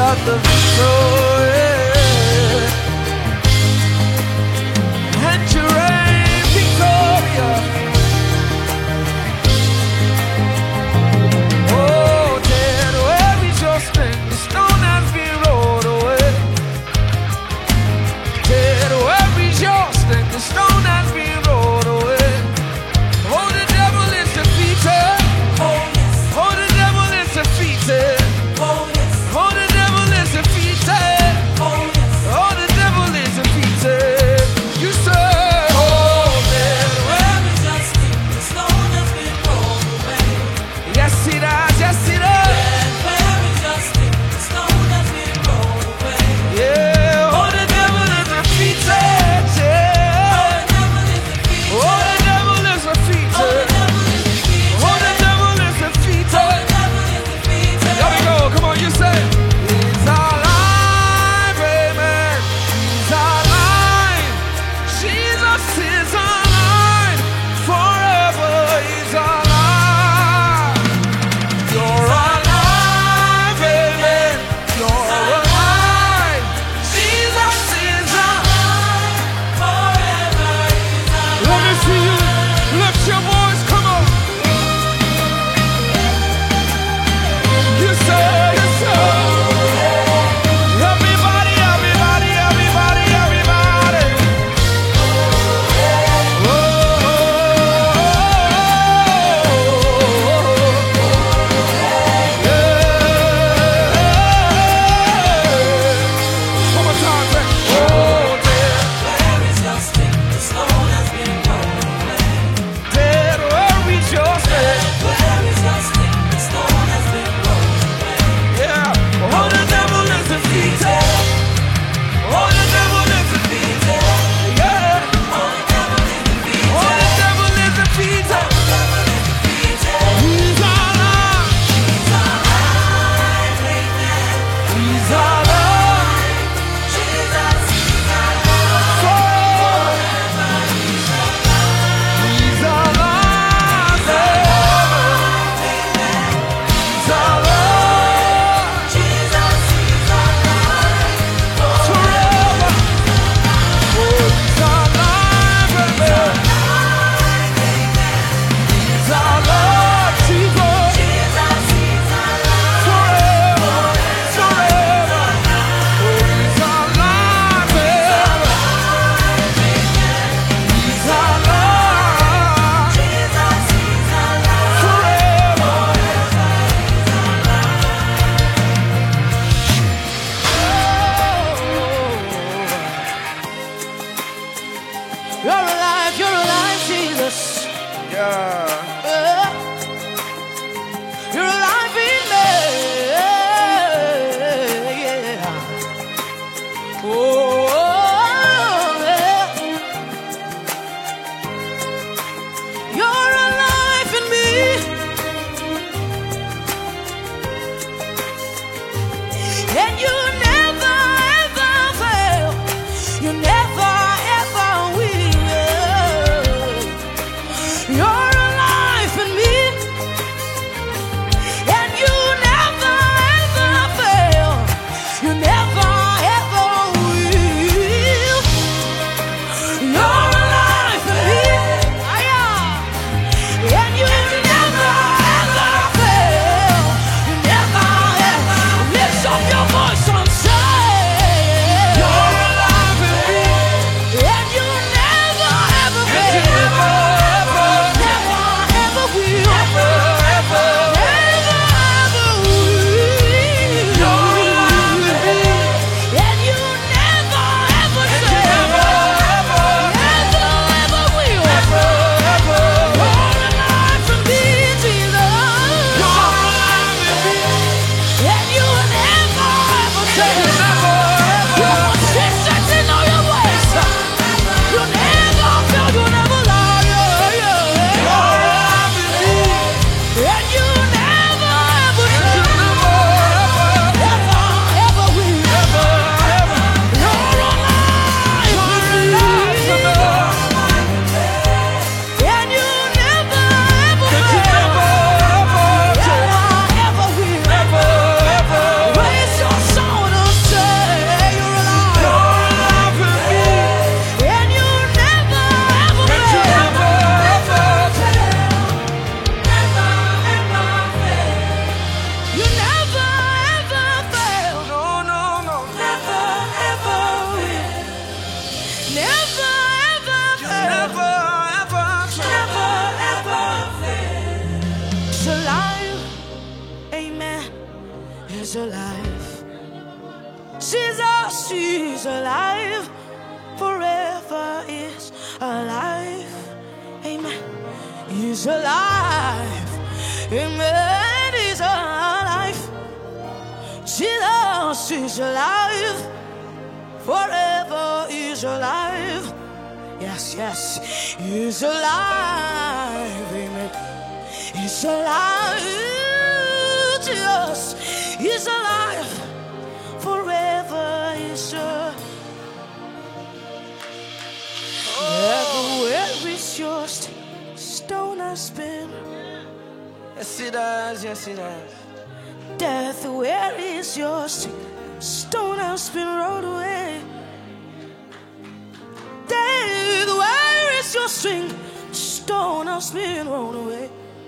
got the victory. And you reign victorious. Oh, dead, where is your strength? The stone has been rolled away. Dead, where is your strength? The stone has been rolled away. Oh, the devil is defeated. Oh, yes. Oh, the devil is defeated. Oh, yes. Oh, the devil is defeated. Oh, yes. Oh, the devil is defeated. You say, oh, dead, where is your strength? The stone has been rolled away. Yes, it has. Yes, it has. Dead, where is your strength? The stone has been rolled away. Yeah. Oh, the devil is defeated. Yeah. Oh, the devil is defeated. Oh, the devil is defeated. Oh, the devil is defeated. There we go. Come on, you say, he's alive, amen. He's alive. Jesus is alive. Forever he's alive. You're alive, amen. You're alive. Jesus is alive. Forever he's alive. Let me see you. Lift your voice. Come on. You say, you say. Everybody, everybody, everybody, everybody. Oh, yeah. One more time, say, oh, dead. Where is your strength? The stone has been rolled away. Dead, where is your strength? Where is your strength? The stone has been rolled away. Yeah. Oh, the devil is defeated. Oh, the devil is defeated. Yeah. Oh, the devil is defeated. Oh, the devil is defeated. He's alive. He's alive. He's alive. Jesus is alive. Forever. He's alive. He's alive. Jesus is alive. Forever. Oh, he's alive, amen. He's alive, Jesus. Forever, forever. Oh, he's alive, amen. He's alive. Forever. You're alive, Jesus. Yeah. You're alive in me. Yeah. Oh, yeah. You're alive in me. And you never ever fail. You never ever will. You're alive in me. And you never ever fail. You never ever will. You're alive in me. And you never ever fail. You never ever lift up your voice on is alive. Jesus is alive. Forever is alive. Amen. He's alive. Amen. He's alive. Jesus is alive. Forever is alive. Yes, yes. He's alive. Amen. He's alive. Jesus is alive. Forever is alive. Where is your stone has been? Yes, it does. Yes, it does. Death, where is your stone has been rolled away? Death, where is your stone has been rolled away?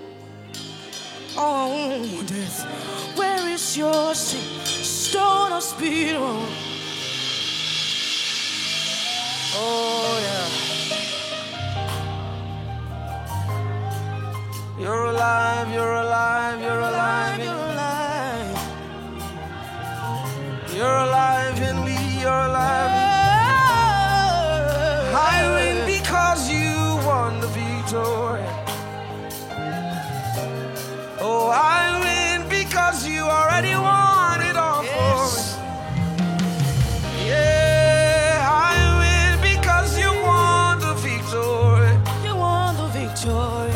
Oh, death, where is your stone has been rolled away? Oh, yeah. You're alive, you're alive, you're alive, you're alive. You're alive in me, you're alive. I win because you won the victory. Oh, I win because you already won it all for me. Yeah, I win because you won the victory. You won the victory.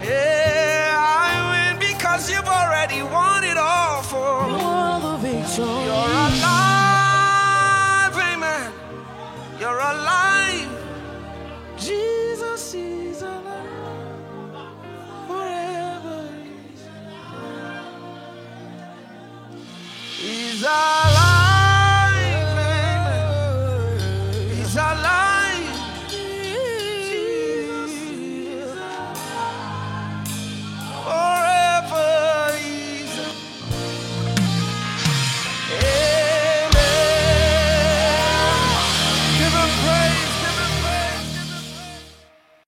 Because you've already won it all for me. You're alive, amen. You're alive. Jesus is alive. Forever He's alive.